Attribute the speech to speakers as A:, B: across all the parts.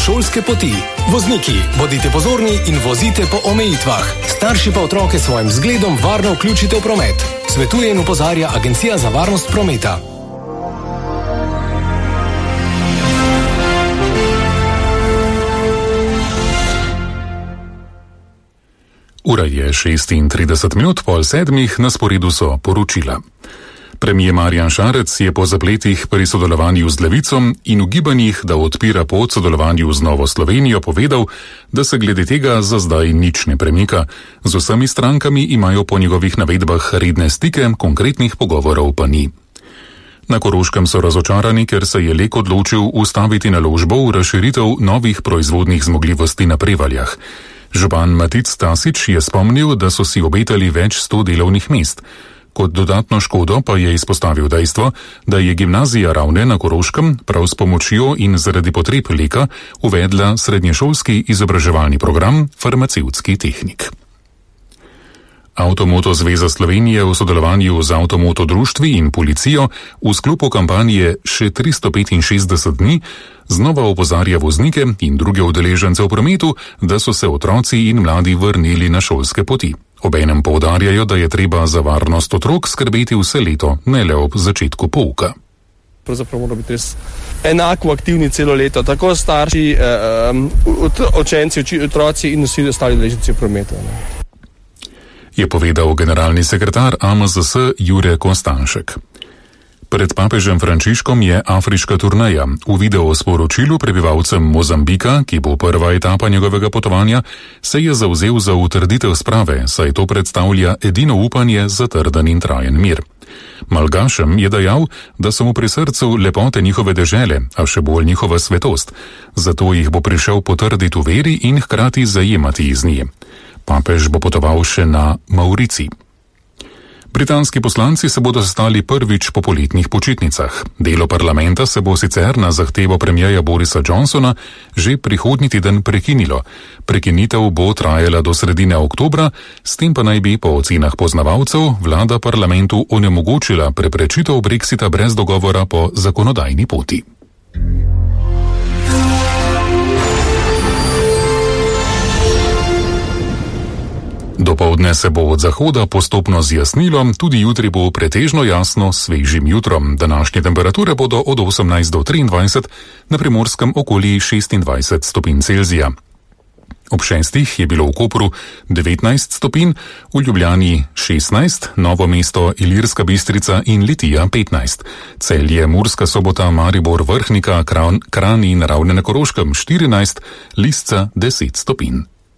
A: šolske poti. Vozniki, bodite pozorni in vozite po omejitvah. Starši pa otroke svojim zgledom varno vključite v promet. Svetuje in opozarja Agencija za varnost prometa.
B: Ura je 36:30, na sporedu so poročila. Premier Marjan Šarec je po zapletih pri sodelovanju z Levico in ugibanjih, da odpira pot sodelovanju z Novo Slovenijo, povedal, da se glede tega za zdaj nič ne premika. Z vsemi strankami imajo po njegovih navedbah redne stike, konkretnih pogovorov pa ni. Na Koroškem so razočarani, ker se je Lek odločil ustaviti naložbo v razširitev novih proizvodnih zmogljivosti na Prevaljah. Župan Matic Tasič je spomnil, da so si obetali več 100 delovnih mest. Kot dodatno škodo pa je izpostavil dejstvo, da je gimnazija Ravne na Koroškem prav s pomočjo in zaradi potreb Leka uvedla srednješolski izobraževalni program farmacevtski tehnik. Avtomoto zveza Slovenije v sodelovanju z Avtomoto društvi in policijo v sklopu kampanje Še 365 dni znova opozarja voznike in druge udeležence v prometu, da so se otroci in mladi vrnili na šolske poti. Obenem poudarjajo, da je treba za varnost otrok skrbeti vse leto, ne le ob začetku pouka.
C: Pravzaprav mora biti res enako aktivni celo leto, tako starši, učenci, otroci in vsi ostali udeleženci v prometu.
B: Je povedal generalni sekretar AMZS Jure Kostanšek. Pred papežem Frančiškom je afriška turneja. V video sporočilu prebivalcem Mozambika, ki bo prva etapa njegovega potovanja, se je zavzel za utrditev sprave, saj to predstavlja edino upanje za trden in trajen mir. Malgašem je dejal, da so mu pri srcu lepote njihove dežele, a še bolj njihova svetost. Zato jih bo prišel potrditi v veri in hkrati zajemati iz nje. Papež bo potoval še na Maurici. Britanski poslanci se bodo sestali prvič po poletnih počitnicah. Delo parlamenta se bo sicer na zahtevo premierja Borisa Johnsona že prihodnji teden prekinilo. Prekinitev bo trajala do sredine oktobra, s tem pa naj bi po ocenah poznavalcev vlada parlamentu onemogočila preprečitev Brexita brez dogovora po zakonodajni poti. Dopoldne se bo od zahoda postopno zjasnilo, tudi jutri bo pretežno jasno s svežim jutrom. Današnje temperature bodo od 18 do 23, na Primorskem okoli 26 stopinj Celzija. Ob 6 je bilo v Kopru 19 stopinj, v Ljubljani 16, Novo mesto, Ilirska Bistrica in Litija 15. Celje, Murska Sobota, Maribor, Vrhnika, Kranj in Ravne na Koroškem 14, Lisca 10 stopinj.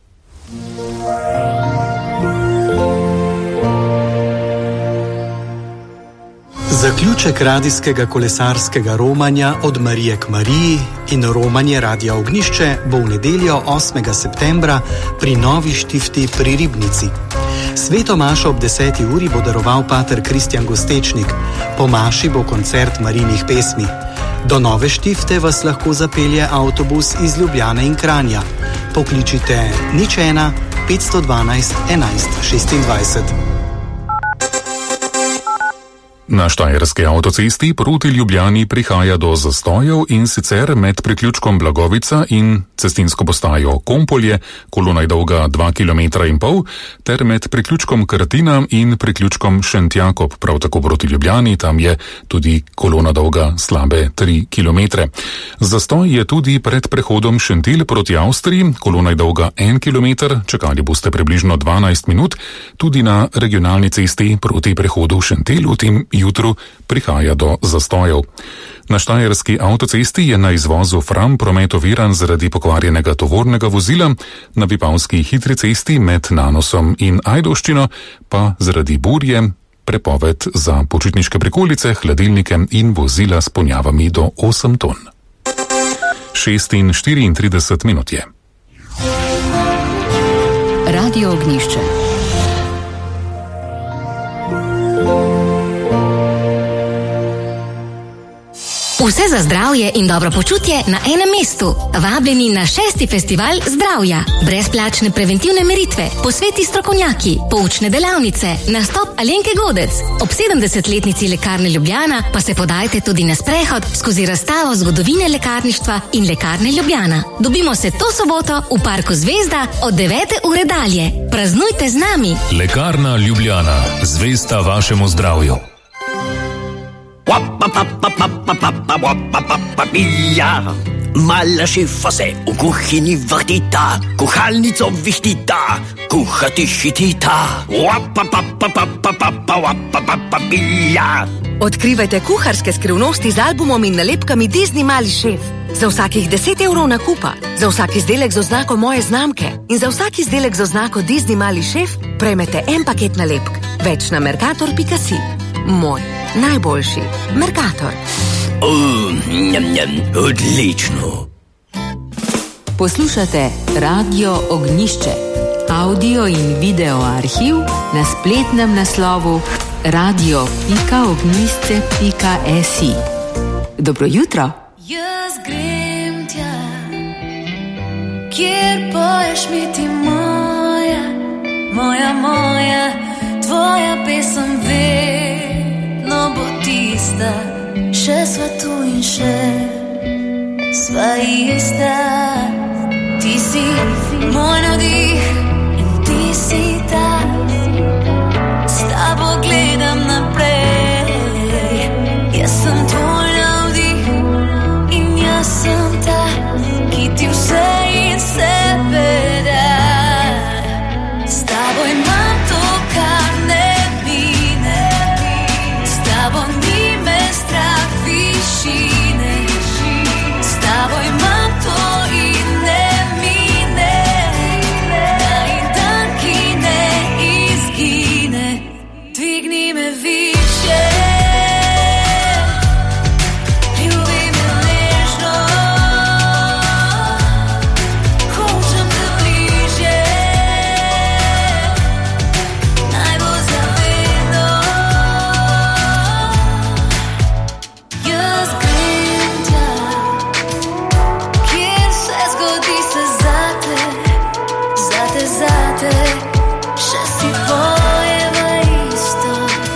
D: Zaključek radijskega kolesarskega romanja Od Marije k Mariji in romanje Radia Ognjišče bo v nedeljo 8. septembra pri Novi Štifti pri Ribnici. Sveto mašo ob 10. uri bo daroval pater Kristjan Gostečnik. Po maši bo koncert Marijinih pesmi. Do Nove Štifte vas lahko zapelje avtobus iz Ljubljane in Kranja. Pokličite 01 512 11 26.
B: Na Štajerski avtocesti proti Ljubljani prihaja do zastojev, in sicer med priključkom Blagovica in cestinsko postajo Kompolje, kolona je dolga 2,5 km, ter med priključkom Krtina in priključkom Šentjakob, prav tako proti Ljubljani, tam je tudi kolona dolga slabe 3 km. Zastoj je tudi pred prehodom Šentilj proti Avstriji, kolona je dolga 1 km, čakali boste približno 12 minut, tudi na regionalni cesti proti prehodu Šentilj v tem jutru prihaja do zastojev. Na Štajerski avtocesti je na izvozu Fram promet oviran zaradi pokvarjenega tovornega vozila, na Vipavski hitri cesti med Nanosom in Ajdovščino pa zaradi burje prepoved za počitniške prikolice, hladilnike in vozila s ponjavami do 8 ton. 6:34 minut je.
E: Radio Ognjišče.
F: Vse za zdravje in dobro počutje na enem mestu. Vabljeni na 6. festival zdravja. Brezplačne preventivne meritve, posveti strokovnjaki, poučne delavnice, nastop Alenke Godec. Ob 70-letnici Lekarne Ljubljana pa se podajte tudi na sprehod skozi razstavo zgodovine lekarništva in Lekarne Ljubljana. Dobimo se to soboto v Parku Zvezda od 9. ure dalje. Praznujte z nami.
G: Lekarna Ljubljana. Zvesta vašemu zdravju.
H: Mala šefa se v kuhinji vrtita, kuhalnico vihtita, kuhati šitita.
I: Odkrivajte kuharske skrivnosti z albumom in nalepkami Disney Mali šef. Za vsakih 10 evrov nakupa, za vsak izdelek z oznako moje znamke in za vsak izdelek z oznako Disney Mali šef prejmete en paket nalepk. Več na mercator.si. Moj najboljši Mercator.
H: Odlično.
E: Poslušate Radio Ognjišče. Audio in video arhiv na spletnem naslovu radio.ognjišče.si. Dobro jutro.
J: Jaz grem tja, kjer poješ mi ti moja, moja, moja, tvoja pesem vedno bo tista. Še sva tu in še sva ista. Ti si moj navdih in ti si ta. S tabo gledam naprej. Jaz sem tvoj navdih in jaz sem ta, ki ti vse in sebe da. S tabo imam to, kar ne mine. S tabo ni me strah višine. S tabo imam to in ne mine. Da in dan, ki ne izgine. Dvigni me više. Ljubi me nežno. Hočem te bliže. Naj bo zavedno. Jaz grem tja, kjer se zgodi se zate, zate, zate. Še si pojeva isto,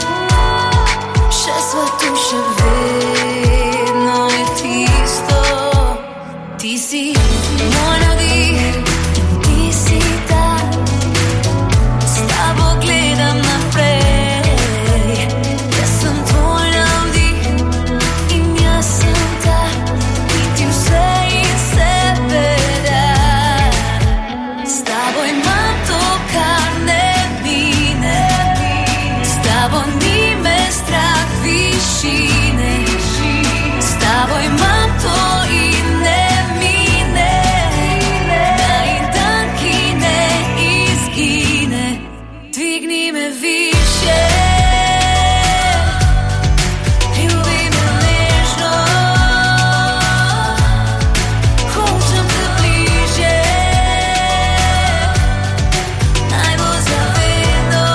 J: še sva tu, še vedno je tisto. Ti si moj navdih in ti si ta. S tabo gledam naprej. Jaz sem tvoj navdih in jaz sem ta, ki ti vse in sebe da. S tabo imam to, kar ne mine. S tabo ni me strah višine. S tabo imam to in ne mine. Da in dan, ki ne izgine. Dvigni me više. Ljubi me nežno. Hočem te bliže. Naj bo zavedno.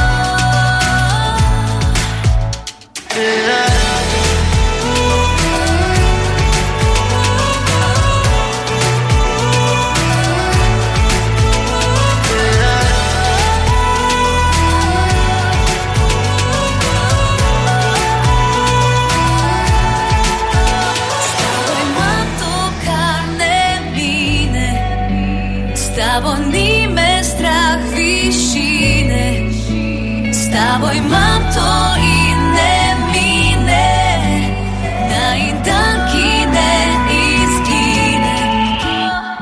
J: S tabo imam to, kar ne mine. S tabo ni me strah višine. S tabo imam to in